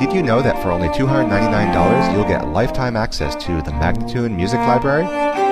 Did you know that for only $299 you'll get lifetime access to the Magnatune Music Library?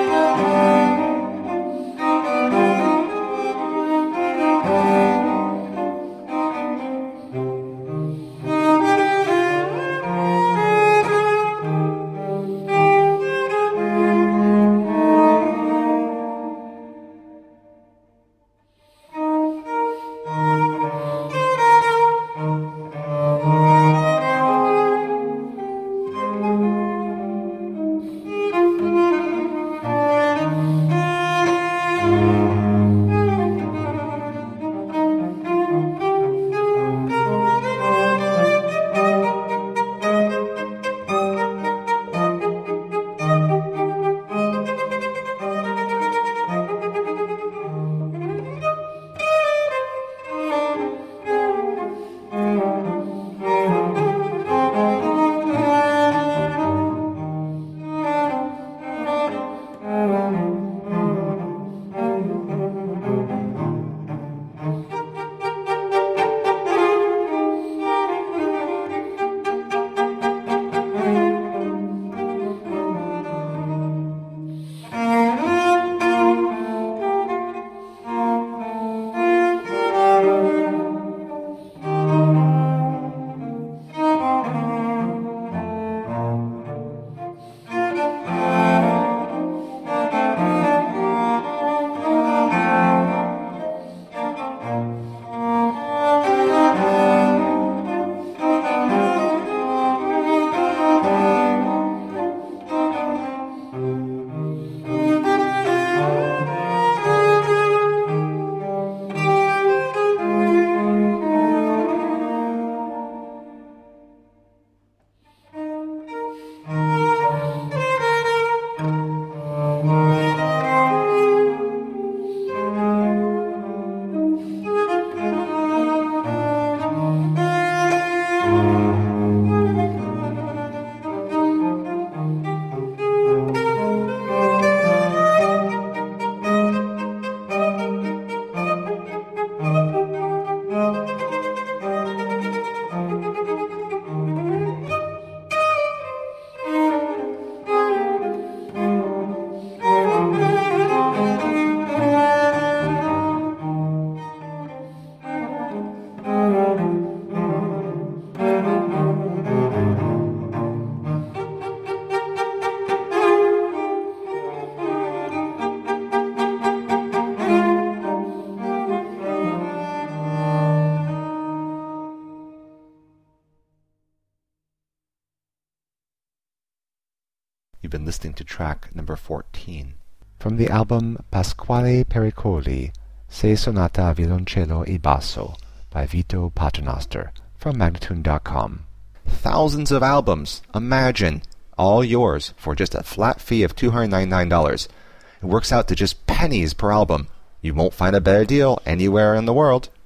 You've been listening to track number 14 from the album Pasquale Pericoli, Sei Sonata a Violoncello e Basso by Vito Paternoster from Magnatune.com. Thousands of albums, imagine, all yours for just a flat fee of $299. It works out to just pennies per album. You won't find a better deal anywhere in the world.